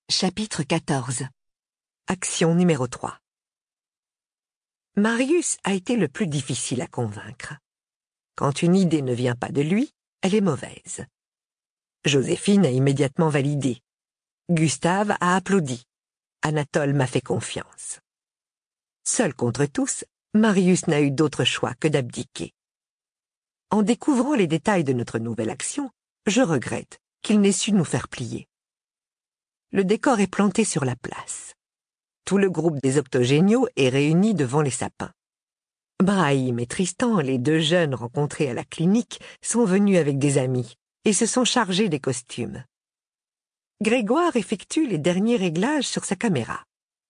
Chapitre 14. Action numéro 3. Marius a été le plus difficile à convaincre. Quand une idée ne vient pas de lui, elle est mauvaise. Joséphine a immédiatement validé. Gustave a applaudi. Anatole m'a fait confiance. Seul contre tous, Marius n'a eu d'autre choix que d'abdiquer. En découvrant les détails de notre nouvelle action, je regrette qu'il n'ait su nous faire plier. Le décor est planté sur la place. Tout le groupe des octogéniaux est réuni devant les sapins. Brahim et Tristan, les deux jeunes rencontrés à la clinique, sont venus avec des amis et se sont chargés des costumes. Grégoire effectue les derniers réglages sur sa caméra.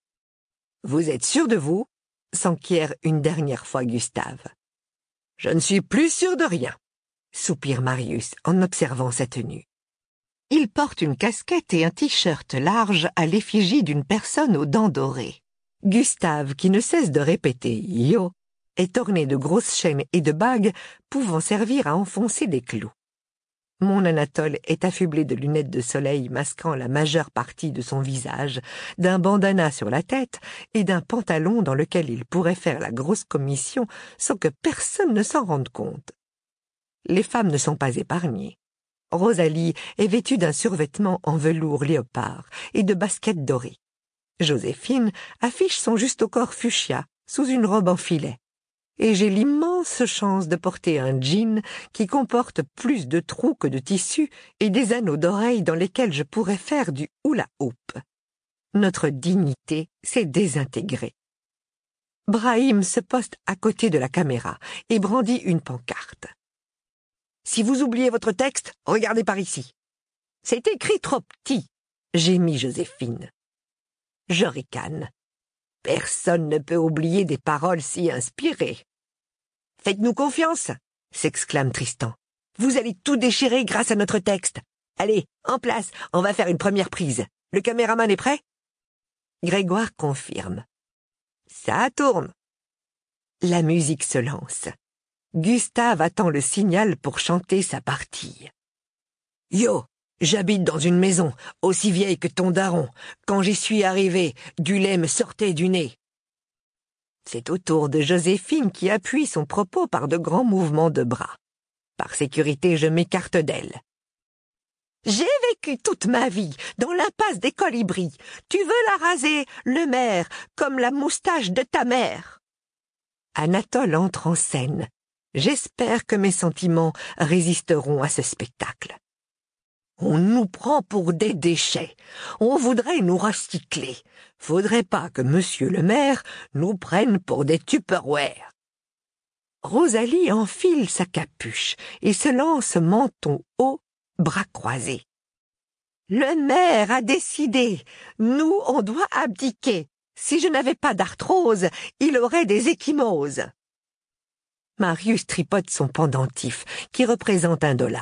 « Vous êtes sûr de vous ?» s'enquiert une dernière fois Gustave. « Je ne suis plus sûr de rien », soupire Marius en observant sa tenue. Il porte une casquette et un t-shirt large à l'effigie d'une personne aux dents dorées. Gustave, qui ne cesse de répéter « Yo », est orné de grosses chaînes et de bagues pouvant servir à enfoncer des clous. Mon Anatole est affublé de lunettes de soleil masquant la majeure partie de son visage, d'un bandana sur la tête et d'un pantalon dans lequel il pourrait faire la grosse commission sans que personne ne s'en rende compte. Les femmes ne sont pas épargnées. Rosalie est vêtue d'un survêtement en velours léopard et de baskets dorées. Joséphine affiche son juste au corps fuchsia sous une robe en filet. Et j'ai l'immense chance de porter un jean qui comporte plus de trous que de tissu et des anneaux d'oreilles dans lesquels je pourrais faire du hula-hoop. Notre dignité s'est désintégrée. Brahim se poste à côté de la caméra et brandit une pancarte. Si vous oubliez votre texte, regardez par ici. C'est écrit trop petit, gémit Joséphine. Je ricane. Personne ne peut oublier des paroles si inspirées. Faites-nous confiance, s'exclame Tristan. Vous allez tout déchirer grâce à notre texte. Allez, en place, on va faire une première prise. Le caméraman est prêt? Grégoire confirme. Ça tourne. La musique se lance. Gustave attend le signal pour chanter sa partie. « Yo, j'habite dans une maison, aussi vieille que ton daron. Quand j'y suis arrivé, du lait me sortait du nez. » C'est au tour de Joséphine qui appuie son propos par de grands mouvements de bras. Par sécurité, je m'écarte d'elle. « J'ai vécu toute ma vie dans l'impasse des Colibris. Tu veux la raser, le maire, comme la moustache de ta mère. » Anatole entre en scène. J'espère que mes sentiments résisteront à ce spectacle. On nous prend pour des déchets. On voudrait nous recycler. Faudrait pas que monsieur le maire nous prenne pour des Tupperware. Rosalie enfile sa capuche et se lance menton haut, bras croisés. Le maire a décidé. Nous, on doit abdiquer. Si je n'avais pas d'arthrose, il aurait des ecchymoses. Marius tripote son pendentif, qui représente $1.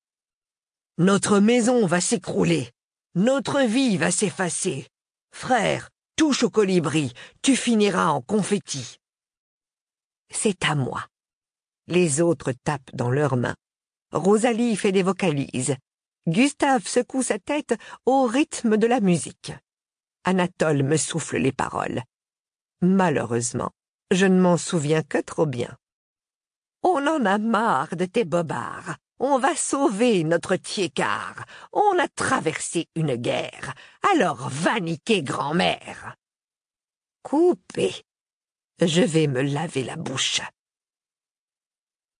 Notre maison va s'écrouler. Notre vie va s'effacer. Frère, touche au colibri, tu finiras en confetti. C'est à moi. Les autres tapent dans leurs mains. Rosalie fait des vocalises. Gustave secoue sa tête au rythme de la musique. Anatole me souffle les paroles. Malheureusement, je ne m'en souviens que trop bien. On en a marre de tes bobards. On va sauver notre Thiécart. On a traversé une guerre. Alors va niquer grand-mère. Coupez. Je vais me laver la bouche.